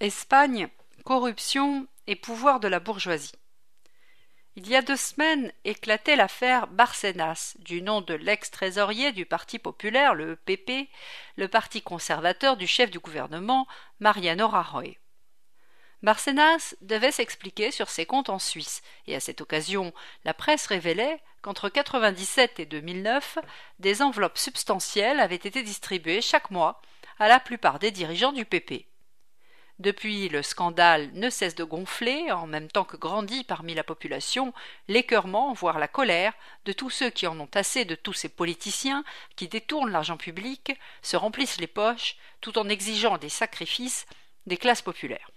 Espagne, corruption et pouvoir de la bourgeoisie. Il y a 2 semaines éclatait l'affaire Bárcenas, du nom de l'ex-trésorier du Parti populaire, le PP, le parti conservateur du chef du gouvernement, Mariano Rajoy. Bárcenas devait s'expliquer sur ses comptes en Suisse, et à cette occasion, la presse révélait qu'entre 1997 et 2009, des enveloppes substantielles avaient été distribuées chaque mois à la plupart des dirigeants du PP. Depuis, le scandale ne cesse de gonfler, en même temps que grandit parmi la population l'écœurement, voire la colère, de tous ceux qui en ont assez de tous ces politiciens qui détournent l'argent public, se remplissent les poches, tout en exigeant des sacrifices des classes populaires.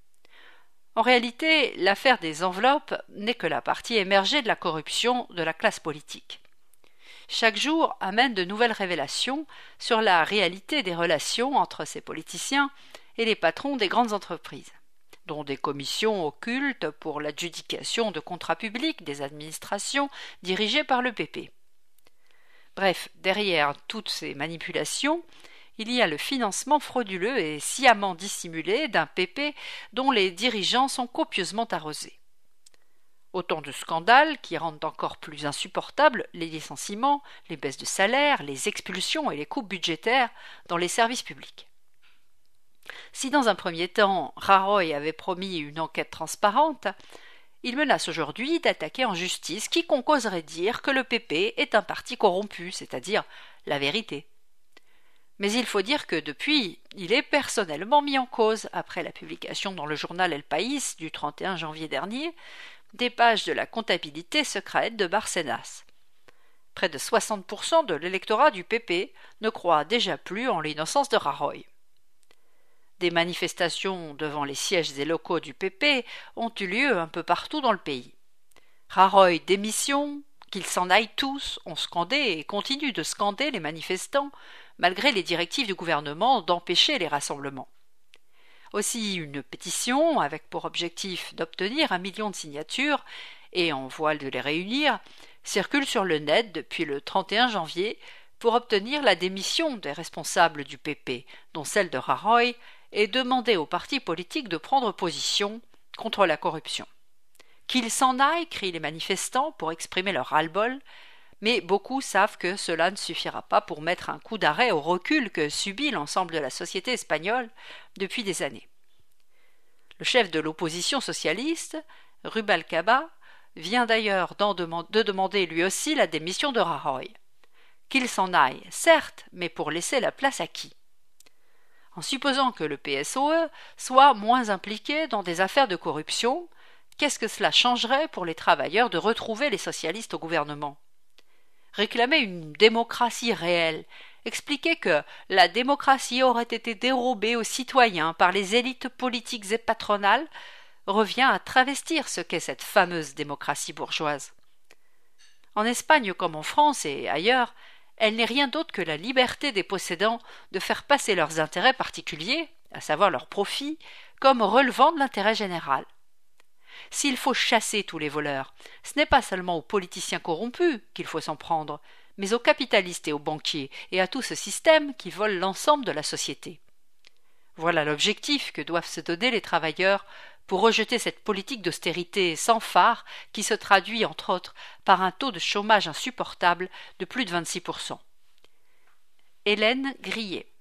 En réalité, l'affaire des enveloppes n'est que la partie émergée de la corruption de la classe politique. Chaque jour amène de nouvelles révélations sur la réalité des relations entre ces politiciens et les patrons des grandes entreprises, dont des commissions occultes pour l'adjudication de contrats publics des administrations dirigées par le PP. Bref, derrière toutes ces manipulations, il y a le financement frauduleux et sciemment dissimulé d'un PP dont les dirigeants sont copieusement arrosés. Autant de scandales qui rendent encore plus insupportables les licenciements, les baisses de salaire, les expulsions et les coupes budgétaires dans les services publics. Si dans un premier temps, Rajoy avait promis une enquête transparente, il menace aujourd'hui d'attaquer en justice quiconque oserait dire que le PP est un parti corrompu, c'est-à-dire la vérité. Mais il faut dire que depuis, il est personnellement mis en cause après la publication dans le journal El País du 31 janvier dernier des pages de la comptabilité secrète de Bárcenas. Près de 60% de l'électorat du PP ne croit déjà plus en l'innocence de Rajoy. Des manifestations devant les sièges et locaux du PP ont eu lieu un peu partout dans le pays. Rajoy démission, qu'ils s'en aillent tous, ont scandé et continuent de scander les manifestants, malgré les directives du gouvernement d'empêcher les rassemblements. Aussi une pétition, avec pour objectif d'obtenir 1 million de signatures, et en voie de les réunir, circule sur le net depuis le 31 janvier pour obtenir la démission des responsables du PP, dont celle de Rajoy, et demander aux partis politiques de prendre position contre la corruption. Qu'ils s'en aillent, crient les manifestants pour exprimer leur ras-le-bol, mais beaucoup savent que cela ne suffira pas pour mettre un coup d'arrêt au recul que subit l'ensemble de la société espagnole depuis des années. Le chef de l'opposition socialiste, Rubalcaba, vient d'ailleurs de demander lui aussi la démission de Rajoy. Qu'il s'en aille, certes, mais pour laisser la place à qui ? En supposant que le PSOE soit moins impliqué dans des affaires de corruption, qu'est-ce que cela changerait pour les travailleurs de retrouver les socialistes au gouvernement ? Réclamer une démocratie réelle, expliquer que la démocratie aurait été dérobée aux citoyens par les élites politiques et patronales, revient à travestir ce qu'est cette fameuse démocratie bourgeoise. En Espagne comme en France et ailleurs, elle n'est rien d'autre que la liberté des possédants de faire passer leurs intérêts particuliers, à savoir leurs profits, comme relevant de l'intérêt général. S'il faut chasser tous les voleurs, ce n'est pas seulement aux politiciens corrompus qu'il faut s'en prendre, mais aux capitalistes et aux banquiers, et à tout ce système qui vole l'ensemble de la société. Voilà l'objectif que doivent se donner les travailleurs pour rejeter cette politique d'austérité sans phare qui se traduit entre autres par un taux de chômage insupportable de plus de 26%. Hélène Grillet.